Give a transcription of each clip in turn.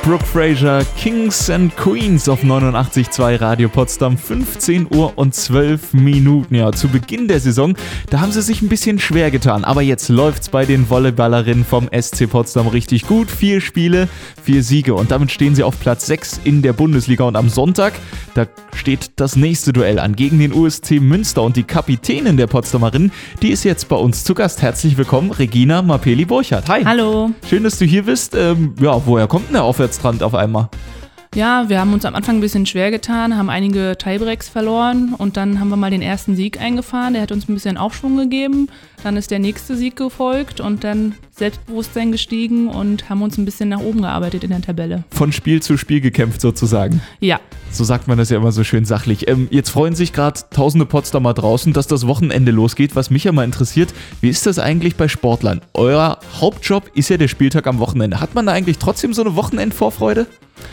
Brooke Fraser, Kings and Queens auf 89.2 Radio Potsdam, 15 Uhr und 12 Minuten. Ja, zu Beginn der Saison, da haben sie sich ein bisschen schwer getan, aber jetzt läuft's bei den Volleyballerinnen vom SC Potsdam richtig gut. 4 Spiele, 4 Siege und damit stehen sie auf Platz 6 in der Bundesliga. Und am Sonntag, da steht das nächste Duell an gegen den USC Münster und die Kapitänin der Potsdamerinnen, die ist jetzt bei uns zu Gast. Herzlich willkommen, Regina Mapeli-Burchardt. Hi. Hallo. Schön, dass du hier bist. Woher kommt denn der Aufwärtstrend auf einmal? Ja, wir haben uns am Anfang ein bisschen schwer getan, haben einige Tiebreaks verloren und dann haben wir mal den ersten Sieg eingefahren. Der hat uns ein bisschen Aufschwung gegeben. Dann ist der nächste Sieg gefolgt und dann Selbstbewusstsein gestiegen und haben uns ein bisschen nach oben gearbeitet in der Tabelle. Von Spiel zu Spiel gekämpft sozusagen. Ja. So sagt man das ja immer so schön sachlich. Jetzt freuen sich gerade tausende Potsdamer draußen, dass das Wochenende losgeht. Was mich ja mal interessiert, wie ist das eigentlich bei Sportlern? Euer Hauptjob ist ja der Spieltag am Wochenende. Hat man da eigentlich trotzdem so eine Wochenendvorfreude?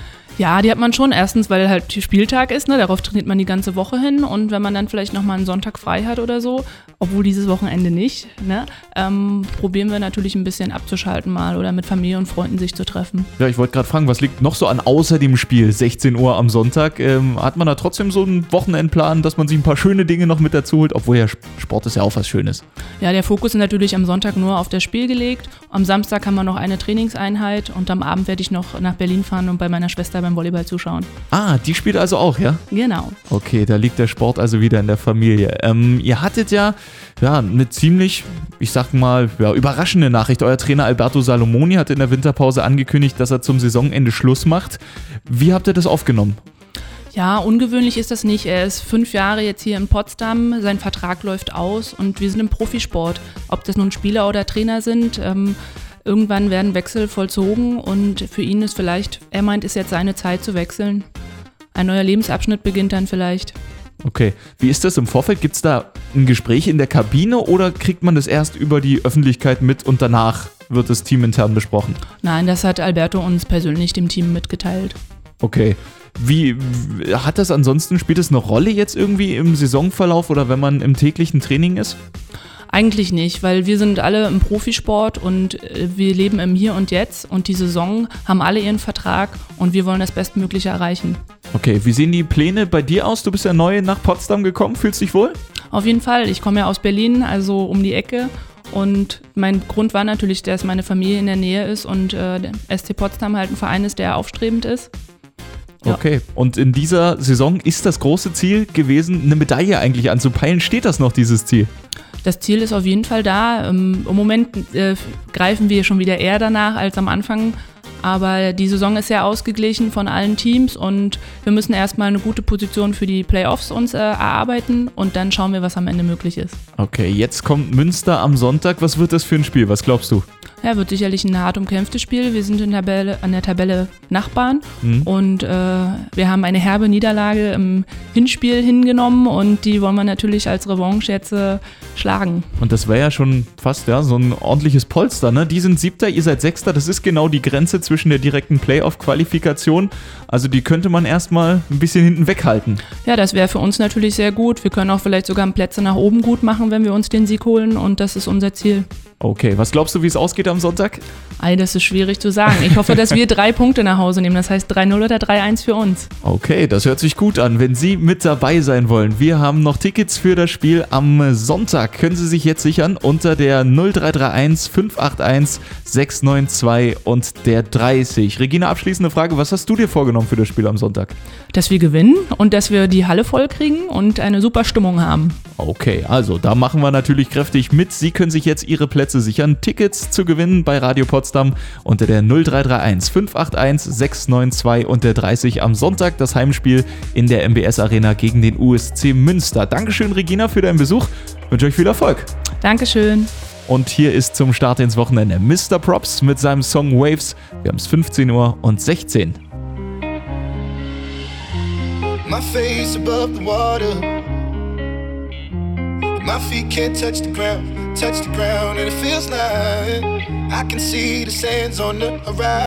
Ja, die hat man schon. Erstens, weil halt Spieltag ist, ne? Darauf trainiert man die ganze Woche hin. Und wenn man dann vielleicht nochmal einen Sonntag frei hat oder so, obwohl dieses Wochenende nicht, ne? Probieren wir natürlich ein bisschen abzuschalten mal oder mit Familie und Freunden sich zu treffen. Ja, ich wollte gerade fragen, was liegt noch so an außer dem Spiel, 16 Uhr am Sonntag? Hat man da trotzdem so einen Wochenendplan, dass man sich ein paar schöne Dinge noch mit dazu holt? Obwohl ja Sport ist ja auch was Schönes. Ja, der Fokus ist natürlich am Sonntag nur auf das Spiel gelegt. Am Samstag haben wir noch eine Trainingseinheit und am Abend werde ich noch nach Berlin fahren und bei meiner Schwester beim Volleyball zuschauen. Ah, die spielt also auch, ja? Genau. Okay, da liegt der Sport also wieder in der Familie. Ihr hattet ja eine ziemlich, ich sag mal, überraschende Nachricht. Euer Trainer Alberto Salomoni hat in der Winterpause angekündigt, dass er zum Saisonende Schluss macht. Wie habt ihr das aufgenommen? Ja, ungewöhnlich ist das nicht. Er ist 5 Jahre jetzt hier in Potsdam, sein Vertrag läuft aus und wir sind im Profisport. Ob das nun Spieler oder Trainer sind, irgendwann werden Wechsel vollzogen und für ihn ist vielleicht, er meint, ist jetzt seine Zeit zu wechseln. Ein neuer Lebensabschnitt beginnt dann vielleicht. Okay, wie ist das im Vorfeld? Gibt es da ein Gespräch in der Kabine oder kriegt man das erst über die Öffentlichkeit mit und danach wird das Team intern besprochen? Nein, das hat Alberto uns persönlich dem Team mitgeteilt. Okay. Wie hat das ansonsten, spielt das eine Rolle jetzt irgendwie im Saisonverlauf oder wenn man im täglichen Training ist? Eigentlich nicht, weil wir sind alle im Profisport und wir leben im Hier und Jetzt und die Saison haben alle ihren Vertrag und wir wollen das Bestmögliche erreichen. Okay, wie sehen die Pläne bei dir aus? Du bist ja neu nach Potsdam gekommen, fühlst dich wohl? Auf jeden Fall, ich komme ja aus Berlin, also um die Ecke und mein Grund war natürlich, dass meine Familie in der Nähe ist und der SC Potsdam halt ein Verein ist, der aufstrebend ist. Ja. Okay, und in dieser Saison ist das große Ziel gewesen, eine Medaille eigentlich anzupeilen. Steht das noch, dieses Ziel? Das Ziel ist auf jeden Fall da. Im Moment greifen wir schon wieder eher danach als am Anfang. Aber die Saison ist sehr ausgeglichen von allen Teams und wir müssen erstmal eine gute Position für die Playoffs uns erarbeiten und dann schauen wir, was am Ende möglich ist. Okay, jetzt kommt Münster am Sonntag. Was wird das für ein Spiel? Was glaubst du? Ja, wird sicherlich ein hart umkämpftes Spiel. Wir sind an der Tabelle Nachbarn und wir haben eine herbe Niederlage im Hinspiel hingenommen und die wollen wir natürlich als Revanche jetzt schlagen. Und das wäre ja schon fast so ein ordentliches Polster, ne? Die sind 7., ihr seid 6., das ist genau die Grenze zwischen der direkten Playoff-Qualifikation. Also die könnte man erstmal ein bisschen hinten weghalten. Ja, das wäre für uns natürlich sehr gut. Wir können auch vielleicht sogar Plätze nach oben gut machen, wenn wir uns den Sieg holen und das ist unser Ziel. Okay, was glaubst du, wie es ausgeht am Sonntag? Das ist schwierig zu sagen. Ich hoffe, dass wir 3 Punkte nach Hause nehmen. Das heißt 3-0 oder 3-1 für uns. Okay, das hört sich gut an. Wenn Sie mit dabei sein wollen, wir haben noch Tickets für das Spiel am Sonntag. Können Sie sich jetzt sichern unter der 0331 581 692 und der 30. Regina, abschließende Frage. Was hast du dir vorgenommen für das Spiel am Sonntag? Dass wir gewinnen und dass wir die Halle voll kriegen und eine super Stimmung haben. Okay, also da machen wir natürlich kräftig mit. Sie können sich jetzt Ihre Plätze sichern. Tickets zu gewinnen bei Radio Potsdam unter der 0331 581 692 und der 30 am Sonntag. Das Heimspiel in der MBS Arena gegen den USC Münster. Dankeschön, Regina, für deinen Besuch. Ich wünsche euch viel Erfolg. Dankeschön. Und hier ist zum Start ins Wochenende Mr. Props mit seinem Song Waves. Wir haben es 15 Uhr und 16. My face above the water. My feet can't touch the ground, and it feels like I can see the sands on the horizon.